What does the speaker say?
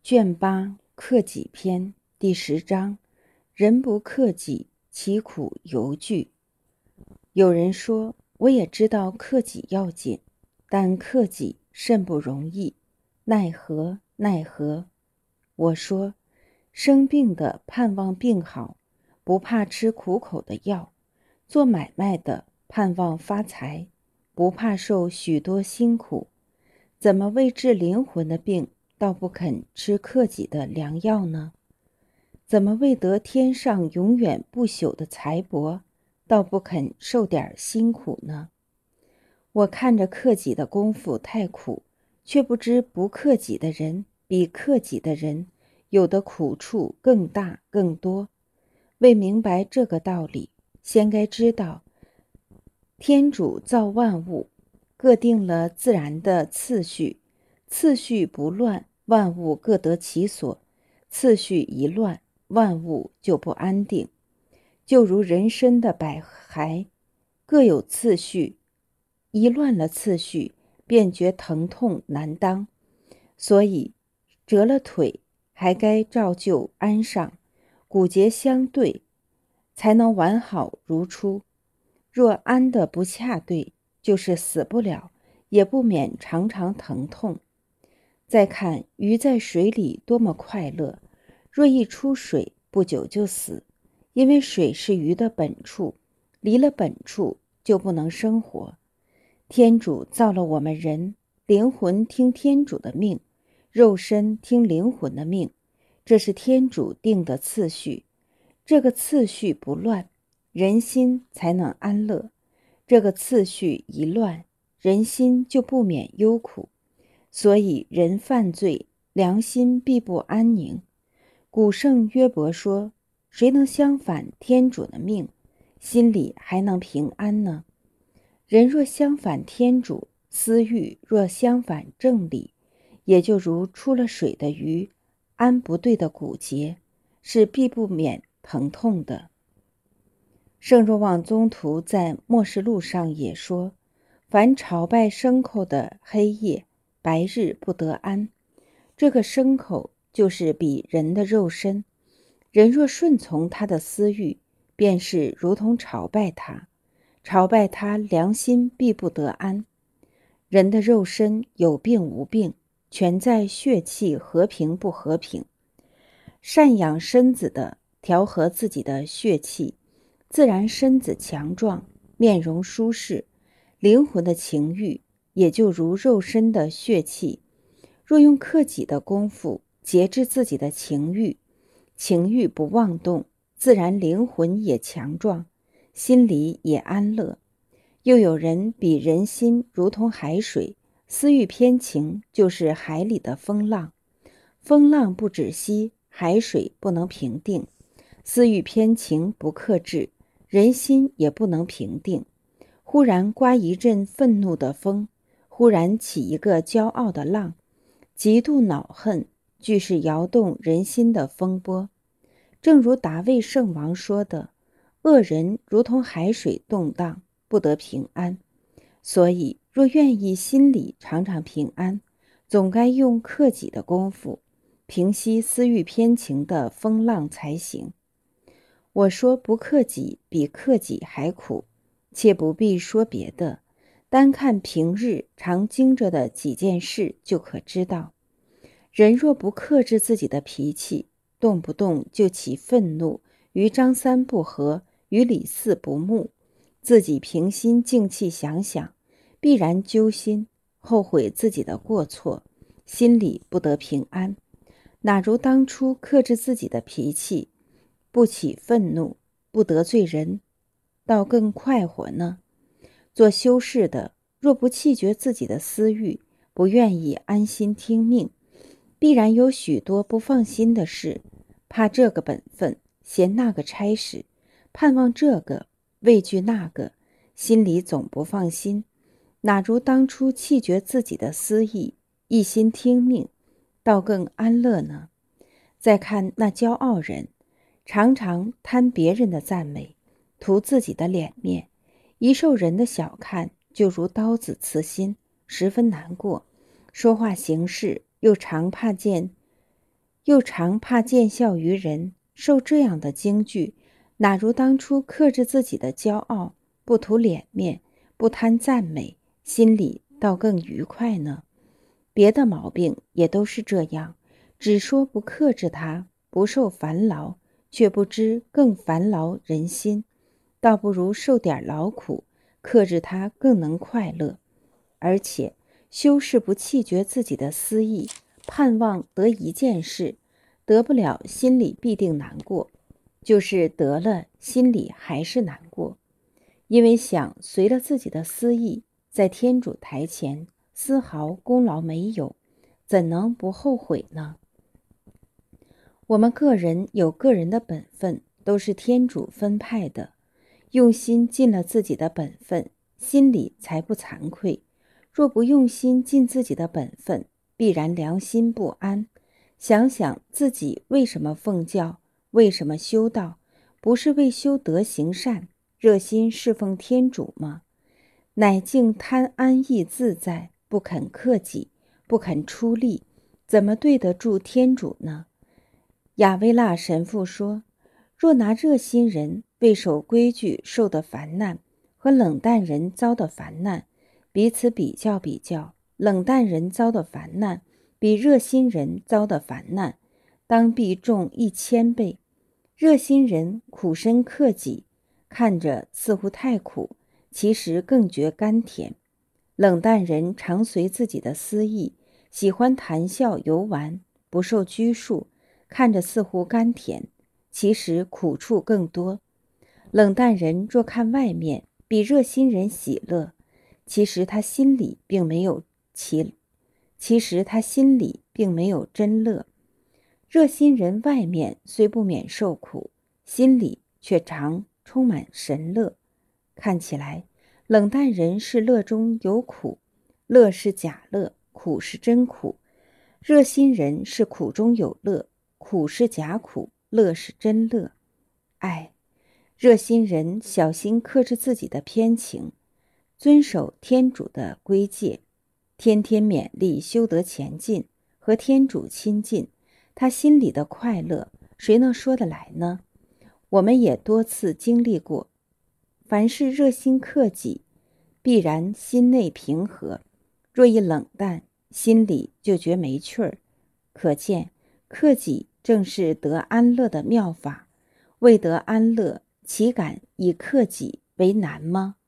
卷8克己篇第10章，人不克己，其苦犹惧。有人说，我也知道克己要紧，但克己甚不容易，奈何奈何。我说，生病的盼望病好，不怕吃苦口的药；做买卖的盼望发财，不怕受许多辛苦。怎么为治灵魂的病，倒不肯吃克己的良药呢？怎么为得天上永远不朽的财帛，倒不肯受点辛苦呢？我看着克己的功夫太苦，却不知不克己的人比克己的人有的苦处更大更多。为明白这个道理，先该知道天主造万物，各定了自然的次序，次序不乱，万物各得其所；次序一乱，万物就不安定。就如人身的百骸，各有次序，一乱了次序，便觉疼痛难当。所以折了腿，还该照旧安上，骨节相对，才能完好如初。若安得不恰对，就是死不了，也不免常常疼痛。再看鱼在水里多么快乐，若一出水，不久就死，因为水是鱼的本处，离了本处就不能生活。天主造了我们人，灵魂听天主的命，肉身听灵魂的命，这是天主定的次序。这个次序不乱，人心才能安乐；这个次序一乱，人心就不免忧苦。所以人犯罪，良心必不安宁。古圣约伯说，谁能相反天主的命，心里还能平安呢？人若相反天主，私欲若相反正理，也就如出了水的鱼，安不对的骨节，是必不免疼痛的。圣若望宗徒在末世录上也说，凡朝拜牲口的黑夜白日不得安。这个牲口就是比人的肉身，人若顺从他的私欲，便是如同朝拜他，朝拜他良心必不得安。人的肉身有病无病，全在血气和平不和平。善养身子的调和自己的血气，自然身子强壮，面容舒适。灵魂的情欲也就如肉身的血气，若用克己的功夫节制自己的情欲，情欲不妄动，自然灵魂也强壮，心里也安乐。又有人比人心如同海水，私欲偏情就是海里的风浪，风浪不止息，海水不能平定。私欲偏情不克制，人心也不能平定。忽然刮一阵愤怒的风，忽然起一个骄傲的浪，极度恼恨，俱是摇动人心的风波。正如达味圣王说的，恶人如同海水动荡，不得平安。所以若愿意心里常常平安，总该用克己的功夫，平息私欲偏情的风浪才行。我说不克己比克己还苦，且不必说别的，单看平日常经着的几件事就可知道。人若不克制自己的脾气，动不动就起愤怒，与张三不和，与李四不睦，自己平心静气想想，必然揪心，后悔自己的过错，心里不得平安。哪如当初克制自己的脾气，不起愤怒，不得罪人，倒更快活呢？做修士的若不弃绝自己的私欲，不愿意安心听命，必然有许多不放心的事，怕这个本分，嫌那个差事，盼望这个，畏惧那个，心里总不放心。哪如当初弃绝自己的私意，一心听命，倒更安乐呢？再看那骄傲人，常常贪别人的赞美，图自己的脸面，一受人的小看，就如刀子刺心，十分难过。说话行事又常怕见又常怕见笑于人，受这样的惊惧，哪如当初克制自己的骄傲，不图脸面，不贪赞美，心里倒更愉快呢？别的毛病也都是这样，只说不克制它，不受烦劳，却不知更烦劳人心，倒不如受点劳苦，克制它更能快乐。而且修饰不弃绝自己的私意，盼望得一件事，得不了心里必定难过，就是得了心里还是难过，因为想随了自己的私意，在天主台前丝毫功劳没有，怎能不后悔呢？我们个人有个人的本分，都是天主分派的，用心尽了自己的本分，心里才不惭愧。若不用心尽自己的本分，必然良心不安。想想自己为什么奉教，为什么修道，不是为修德行善，热心侍奉天主吗？乃竟贪安逸自在，不肯克己，不肯出力，怎么对得住天主呢？亚维腊神父说，若拿热心人为守规矩受的烦难和冷淡人遭的烦难彼此比较比较，冷淡人遭的烦难比热心人遭的烦难当必重1000倍。热心人苦身克己，看着似乎太苦，其实更觉甘甜。冷淡人常随自己的私意，喜欢谈笑游玩，不受拘束，看着似乎甘甜，其实苦处更多。冷淡人若看外面比热心人喜乐，其实他心里并没有真乐。热心人外面虽不免受苦，心里却常充满神乐。看起来冷淡人是乐中有苦，乐是假乐，苦是真苦；热心人是苦中有乐，苦是假苦，乐是真乐。唉，热心人小心克制自己的偏情，遵守天主的规戒，天天勉励修德前进，和天主亲近，他心里的快乐谁能说得来呢？我们也多次经历过，凡是热心克己，必然心内平和；若一冷淡，心里就觉没趣儿。可见克己正是得安乐的妙法，为得安乐，岂敢以克己为难吗？